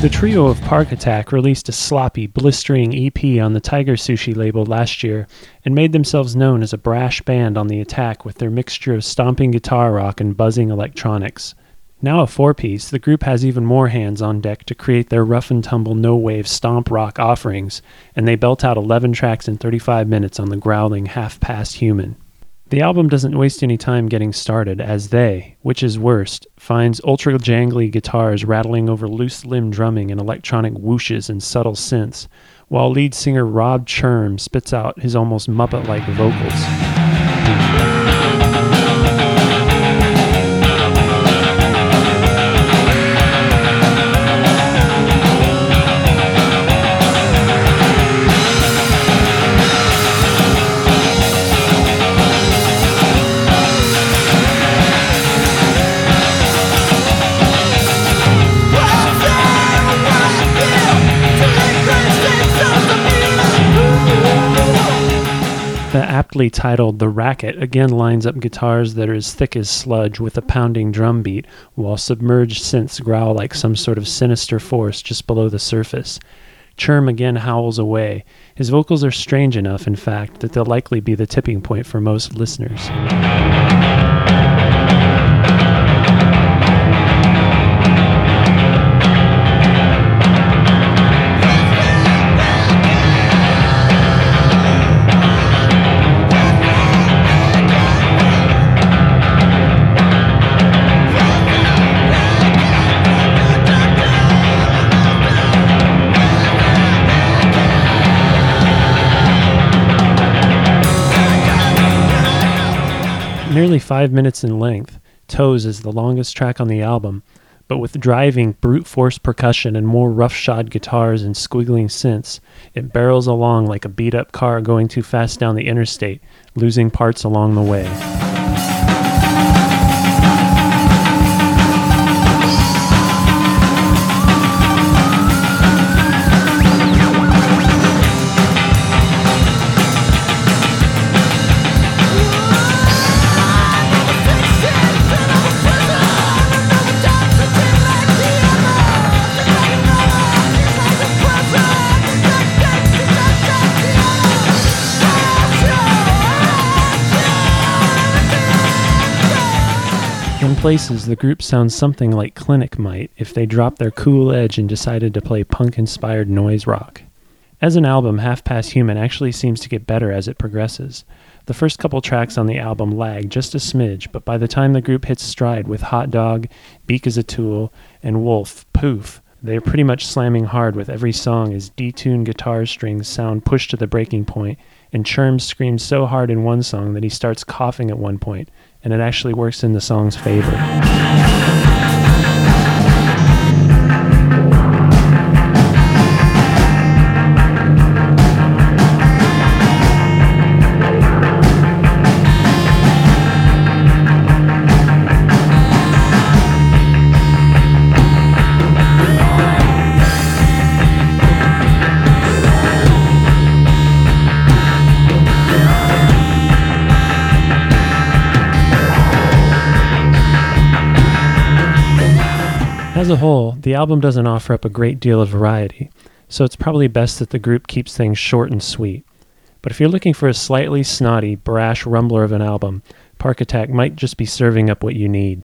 The trio of Park Attack released a sloppy, blistering EP on the Tiger Sushi label last year and made themselves known as a brash band on the attack with their mixture of stomping guitar rock and buzzing electronics. Now a four-piece, the group has even more hands on deck to create their rough-and-tumble no-wave stomp rock offerings, and they belt out 11 tracks in 35 minutes on the growling Half-Past Human. The album doesn't waste any time getting started, as they, which is worst, finds ultra-jangly guitars rattling over loose-limb drumming and electronic whooshes and subtle synths, while lead singer Rob Churm spits out his almost Muppet-like vocals. The aptly titled The Racket again lines up guitars that are as thick as sludge with a pounding drum beat, while submerged synths growl like some sort of sinister force just below the surface. Churm again howls away. His vocals are strange enough, in fact, that they'll likely be the tipping point for most listeners. Nearly 5 minutes in length, Toes is the longest track on the album, but with driving, brute force percussion and more roughshod guitars and squiggling synths, it barrels along like a beat-up car going too fast down the interstate, losing parts along the way. In places, the group sounds something like Clinic might if they dropped their cool edge and decided to play punk-inspired noise rock. As an album, Half-Past Human actually seems to get better as it progresses. The first couple tracks on the album lag just a smidge, but by the time the group hits stride with Hot Dog, Beak is a Tool, and Wolf, Poof, they are pretty much slamming hard with every song as detuned guitar strings sound pushed to the breaking point, and Churm screams so hard in one song that he starts coughing at one point, and it actually works in the song's favor. As a whole, the album doesn't offer up a great deal of variety, so it's probably best that the group keeps things short and sweet. But if you're looking for a slightly snotty, brash rumbler of an album, Park Attack might just be serving up what you need.